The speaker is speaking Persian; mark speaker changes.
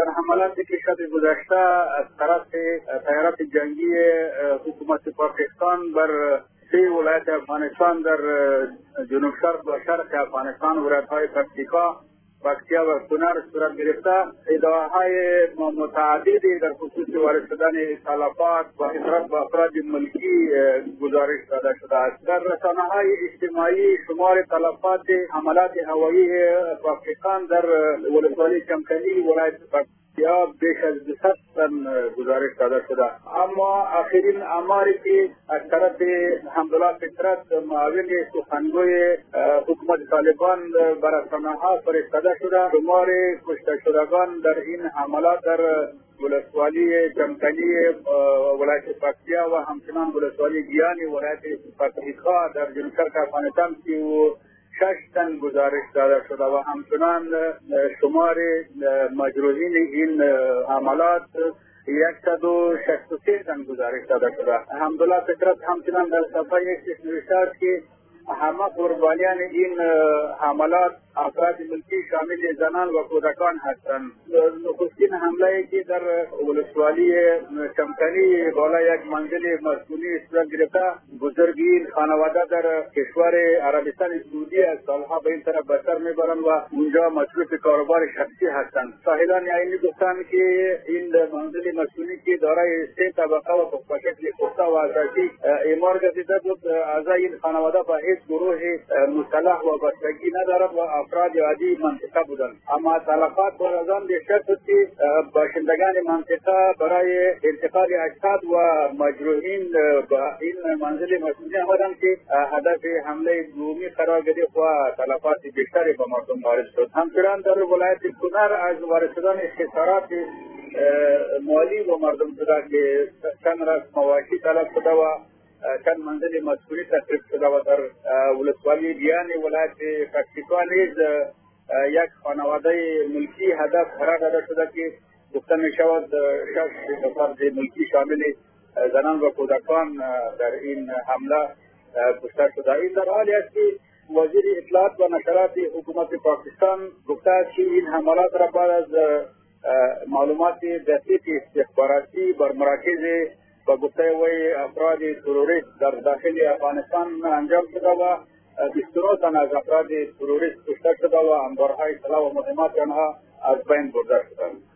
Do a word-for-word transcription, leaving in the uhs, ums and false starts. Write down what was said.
Speaker 1: در حملاتی که شب گذشته از طرف تیارات جنگی حکومت پاکستان بر سه ولایت افغانستان در جنوب شرق و شرق افغانستان ولایت‌های پکتیکا، بختیا و کنر صورت گرفته، ادعاهای متعددی در خصوص وارد شدن تلفات و اضراب به افراد ملکی گزارش داده شده است. در رسانه‌های اجتماعی شمار تلفات حملات هوایی پاکستان در ولسوالی چمکنی ولایت یا بیش از دویست تن گزارش داده شده، اما آخرین آماری که از طرف حمدالله فطرت معاون سخنگوی حکومت طالبان بر رسانه‌ها فرستاده شده، شمار کشته شدگان در این حملات در ولسوالی چمکنی ولایت پکتیا و همچنان ولسوالی گیانی ولایت پکتیکا در جنوب شرق افغانستان که شش تن گزارش داده شده و همچنان شمار مجروحین این حملات صد و شصت و سه تن گزارش داده شده. حمدالله فطرت همچنان در صفحه یک نوشته است که همه قربانیان این حملات افراد ملکی شامل زنان و کودکان هستند. نخستین حمله که در ولسوالی چمکنی بالا یک منزل مسکونی صورت گرفته، بزرگین خانواده در کشور عربستان سعودی از سالها به این طرف بسر میبرند و اونجا مصروف کاروبار شخصی هستند. شاهدان عینی گفتند که این منزل مسکونی که دارای سه طبقه و به شکل پخته و اساسی اعمار گردیده بود، اعضای این خانواده به هیچ گروه مسلح و بستگی ندارد و افراد عادی منطقه بودند، اما تلفات بر از آن بیشتر شد که باشندگان منطقه برای انتقال اجساد و مجروحین به این منزل مسئولی آمدند که هدف حمله دومی قرار گرفت و تلفات بیشتری به مردم وارد شد. همچنان در ولایت کنر از وارد شدن خسارات مالی و مردم شده که چند رقم مواشی تلف شده و چند منزل مسکونی تخریب شده و در ولسوالی گیانی ولایت پکتیکا نیز یک خانواده ملکی هدف قرار داده شده که گفته می شود شش فرد ملکی شامل زنان و کودکان در این حمله کشته شده. این در حالی است که وزیر اطلاعات و نشرات حکومت پاکستان گفته است که این حملات را بعد از معلومات دقیق استخباراتی بر مراکز و گفته وی افراد تروریست در داخل افغانستان انجام شده و بیست و نه تن از افراد تروریست کشته شده و انبارهای سلاح و مهمات آنها از بین برده شدند.